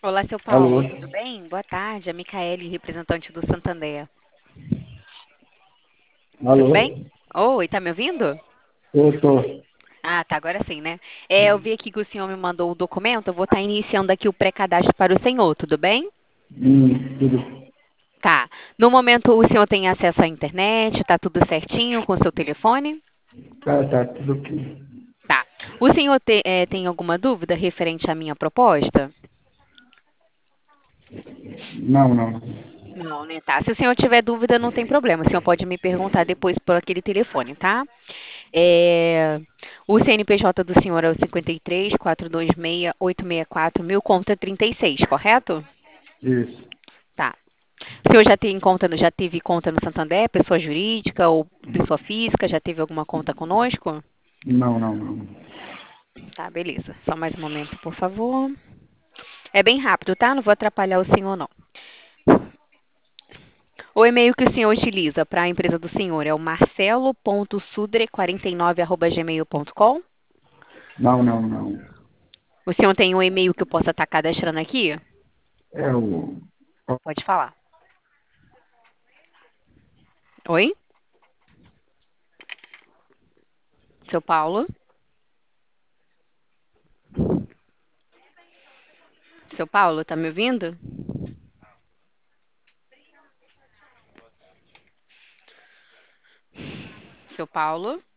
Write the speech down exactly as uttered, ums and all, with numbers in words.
Olá, seu Alô? Paulo, tudo bem? Boa tarde, a Micaele, representante do Santander. Tudo Alô? bem? Oi, tá me ouvindo? Eu tô. Ah, tá, agora sim, né? É, eu vi aqui que o senhor me mandou o documento, eu vou estar iniciando aqui o pré-cadastro para o senhor, tudo bem? Hum, tudo. Tá. No momento, o senhor tem acesso à internet, tá tudo certinho com o seu telefone? Tá, tá, tudo aqui. Tá. O senhor te- eh, tem alguma dúvida referente à minha proposta? Não, não. Não, né? Tá. Se o senhor tiver dúvida, não tem problema. O senhor pode me perguntar depois por aquele telefone, tá? É, o C N P J do senhor é o cinquenta e três, quatrocentos e vinte e seis, oitocentos e sessenta e quatro, mil conta trinta e seis, correto? Isso. Tá. O senhor já tem conta, no- já teve conta no Santander, pessoa jurídica ou pessoa física? Já teve alguma conta conosco? Não, não, não. Tá, beleza. Só mais um momento, por favor. É bem rápido, tá? Não vou atrapalhar o senhor, não. O e-mail que o senhor utiliza para a empresa do senhor é o marcelo ponto sudre quarenta e nove arroba gmail ponto com? Não, não, não. O senhor tem um e-mail que eu possa estar cadastrando aqui? É o. Pode falar. Oi? Seu Paulo? Seu Paulo, tá me ouvindo? Seu Paulo?